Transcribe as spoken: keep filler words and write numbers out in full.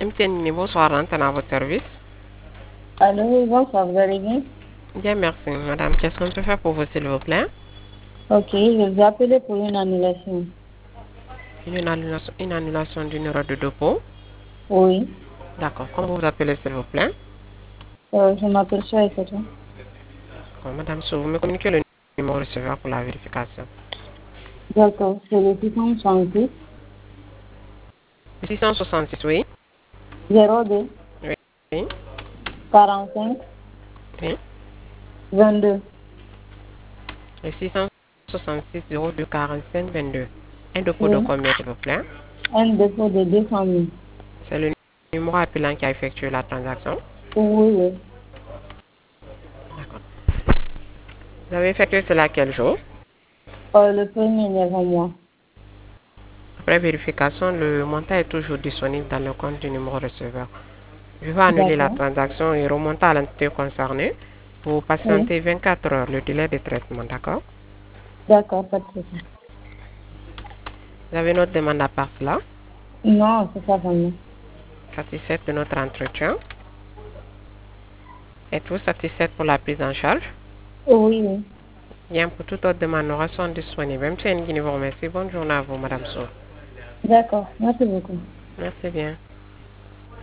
M T N, bonsoir, l'antenne à votre service. Allô, oui, bonsoir, vous allez bien? Bien, merci, madame. Qu'est-ce qu'on peut faire pour vous, s'il vous plaît? Ok, je vous appelle pour une annulation. Une annulation, une annulation du numéro de dépôt. Oui, D'accord. Comment vous vous appelez, s'il vous plaît? euh, je m'appelle Chouaï, c'est tout. Bon, madame, si vous me communiquez le numéro receveur pour la vérification. D'accord, c'est le six cent soixante-six, six cent soixante-six, oui. zéro deux, Oui. Oui. quarante-cinq, Oui. vingt-deux. Le six cent soixante-six, zéro deux, quarante-cinq, vingt-deux. Un dépôt de Oui, combien, s'il vous plaît? un dépôt de deux cent mille. C'est le numéro appelant qui a effectué la transaction. Oui, oui. D'accord. Vous avez effectué cela quel jour? Euh, le premier neuf mois. Après vérification, le montant est toujours disponible dans le compte du numéro receveur. Je vais annuler la D'accord. transaction et remonter à l'entité concernée. Vous Oui, patientez vingt-quatre heures, le délai de traitement, d'accord? d'accord, pas de souci. Vous avez une autre demande à part cela? Non, c'est ça vraiment. Satisfaite de notre entretien? Êtes-vous satisfaite pour la prise en charge? Oui, oui. Bien, pour toute autre demande, nous restons disponibles. M T N Guinée vous remercie. Bonne journée à vous, madame Sow. D'accord, merci beaucoup. Merci bien.